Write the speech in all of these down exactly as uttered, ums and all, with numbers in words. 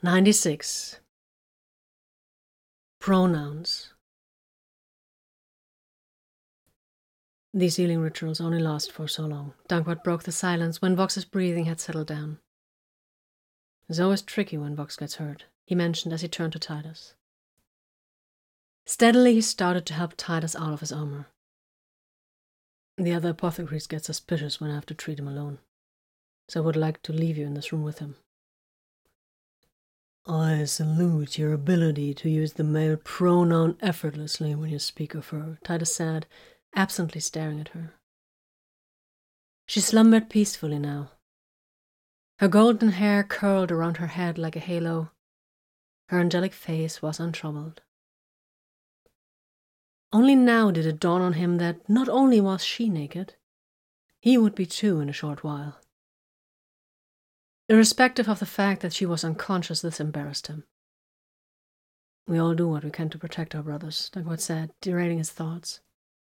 ninety-six. Pronouns. These healing rituals only last for so long. Dankwart broke the silence when Vox's breathing had settled down. It's always tricky when Vox gets hurt, he mentioned as he turned to Titus. Steadily he started to help Titus out of his armor. The other apothecaries get suspicious when I have to treat him alone, so I would like to leave you in this room with him. I salute your ability to use the male pronoun effortlessly when you speak of her, Titus said, absently staring at her. She slumbered peacefully now. Her golden hair curled around her head like a halo. Her angelic face was untroubled. Only now did it dawn on him that not only was she naked, he would be too in a short while. Irrespective of the fact that she was unconscious, this embarrassed him. We all do what we can to protect our brothers, Dankwart said, derailing his thoughts.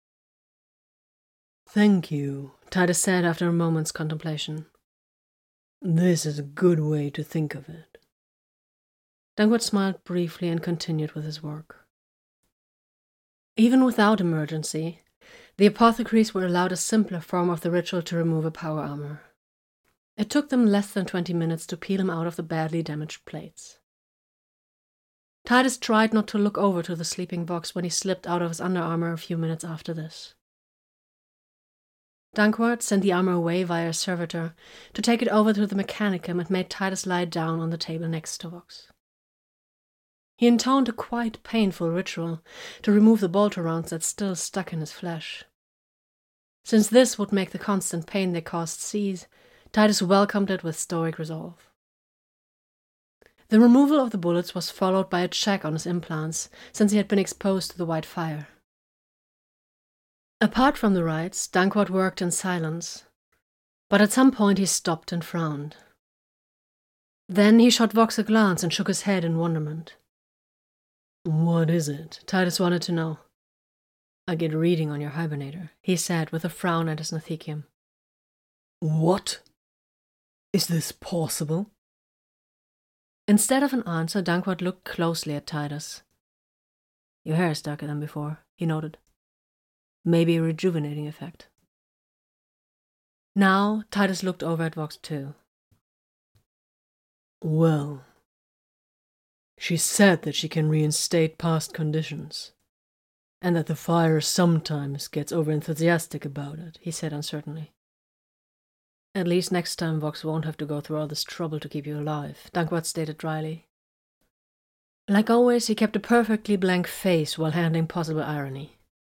Thank you, Titus said after a moment's contemplation. This is a good way to think of it. Dankwart smiled briefly and continued with his work. Even without emergency, the apothecaries were allowed a simpler form of the ritual to remove a power armor. It took them less than twenty minutes to peel him out of the badly damaged plates. Titus tried not to look over to the sleeping Vox when he slipped out of his underarmor a few minutes after this. Dankwart sent the armor away via a servitor to take it over to the mechanicum and made Titus lie down on the table next to Vox. He intoned a quite painful ritual to remove the bolter rounds that still stuck in his flesh. Since this would make the constant pain they caused cease, Titus welcomed it with stoic resolve. The removal of the bullets was followed by a check on his implants, since he had been exposed to the white fire. Apart from the rites, Dankwart worked in silence, but at some point he stopped and frowned. Then he shot Vox a glance and shook his head in wonderment. What is it? Titus wanted to know. I get a reading on your hibernator, he said with a frown at his Nathecium. What? Is this possible? Instead of an answer, Dankwart looked closely at Titus. Your hair is darker than before, he noted. Maybe a rejuvenating effect. Now, Titus looked over at Vox too. Well, she said that she can reinstate past conditions, and that the fire sometimes gets overenthusiastic about it, he said uncertainly. At least next time Vox won't have to go through all this trouble to keep you alive, Dankwart stated dryly. Like always, he kept a perfectly blank face while handling possible irony.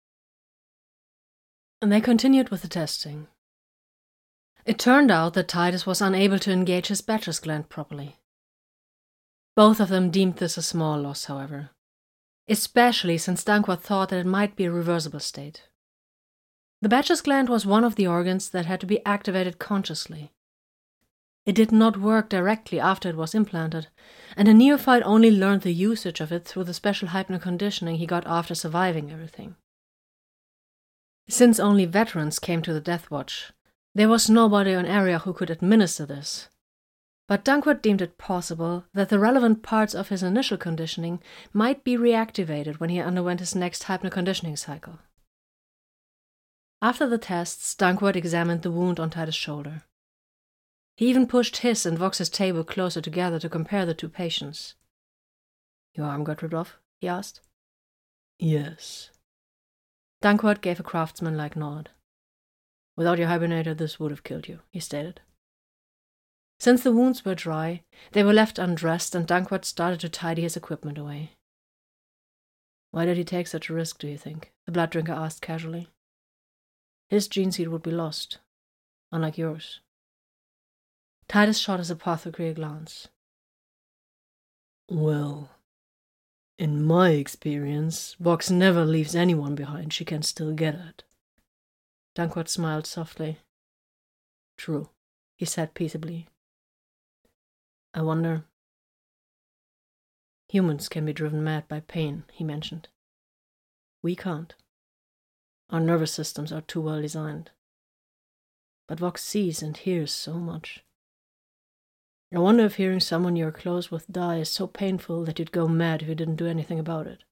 And they continued with the testing. It turned out that Titus was unable to engage his Batcher's gland properly. Both of them deemed this a small loss, however, especially since Dankwart thought that it might be a reversible state. The Batcher's gland was one of the organs that had to be activated consciously. It did not work directly after it was implanted, and the neophyte only learned the usage of it through the special hypnoconditioning he got after surviving everything. Since only veterans came to the Death Watch, there was nobody on area who could administer this. But Dankwart deemed it possible that the relevant parts of his initial conditioning might be reactivated when he underwent his next hypnoconditioning cycle. After the tests, Dankwart examined the wound on Titus' shoulder. He even pushed his and Vox's table closer together to compare the two patients. Your arm got ripped off? He asked. Yes. Dankwart gave a craftsman-like nod. Without your hibernator, this would have killed you, he stated. Since the wounds were dry, they were left undressed and Dankwart started to tidy his equipment away. Why did he take such a risk, do you think? The blood drinker asked casually. His gene seed would be lost, unlike yours. Titus shot his apothecary a glance. Well, in my experience, Vox never leaves anyone behind she can still get at. Dankwart smiled softly. True, he said peaceably. I wonder. Humans can be driven mad by pain, he mentioned. We can't. Our nervous systems are too well designed. But Vox sees and hears so much. I wonder if hearing someone you're close with die is so painful that you'd go mad if you didn't do anything about it.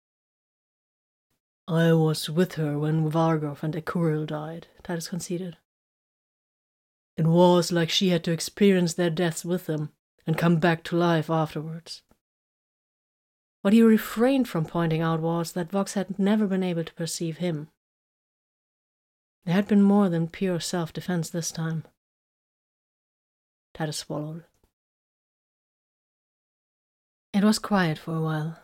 I was with her when Vargov and Ekuril died, Titus conceded. It was like she had to experience their deaths with them and come back to life afterwards. What he refrained from pointing out was that Vox had never been able to perceive him. There had been more than pure self-defense this time. Titus swallowed. It was quiet for a while.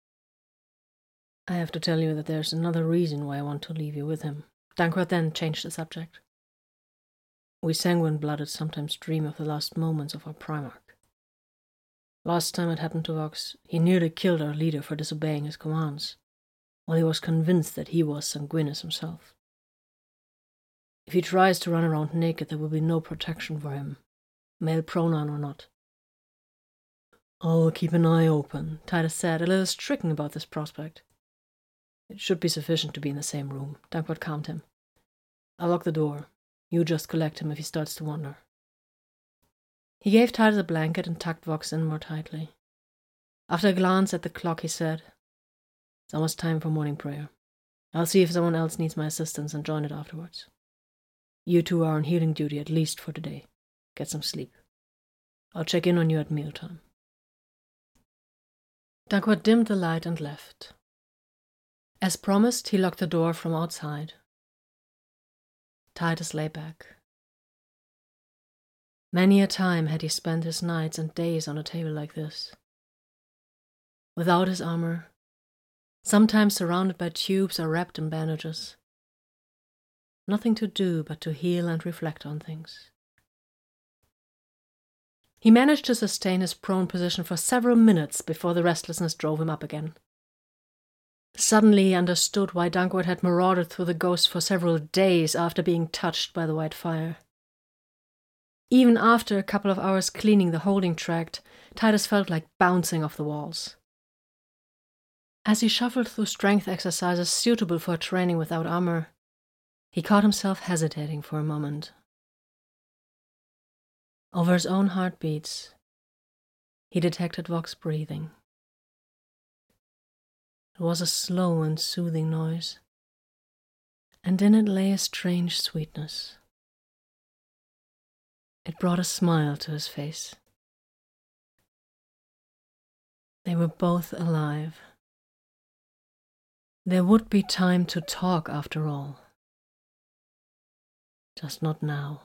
I have to tell you that there's another reason why I want to leave you with him. Dankwart then changed the subject. We sanguine-blooded sometimes dream of the last moments of our Primarch. Last time it happened to Vox, he nearly killed our leader for disobeying his commands, while he was convinced that he was Sanguinus himself. If he tries to run around naked, there will be no protection for him, male pronoun or not. I'll keep an eye open, Titus said, a little stricken about this prospect. It should be sufficient to be in the same room, Dankwart calmed him. I'll lock the door. You just collect him if he starts to wander. He gave Titus a blanket and tucked Vox in more tightly. After a glance at the clock, he said, It's almost time for morning prayer. I'll see if someone else needs my assistance and join it afterwards. You two are on healing duty at least for today. Get some sleep. I'll check in on you at mealtime. Dankwart dimmed the light and left. As promised, he locked the door from outside. Titus lay back. Many a time had he spent his nights and days on a table like this. Without his armor, sometimes surrounded by tubes or wrapped in bandages. Nothing to do but to heal and reflect on things. He managed to sustain his prone position for several minutes before the restlessness drove him up again. Suddenly he understood why Dankwart had marauded through the ghost for several days after being touched by the white fire. Even after a couple of hours cleaning the holding tract, Titus felt like bouncing off the walls. As he shuffled through strength exercises suitable for training without armor, he caught himself hesitating for a moment. Over his own heartbeats, he detected Vox breathing. It was a slow and soothing noise, and in it lay a strange sweetness. It brought a smile to his face. They were both alive. There would be time to talk after all. Just not now.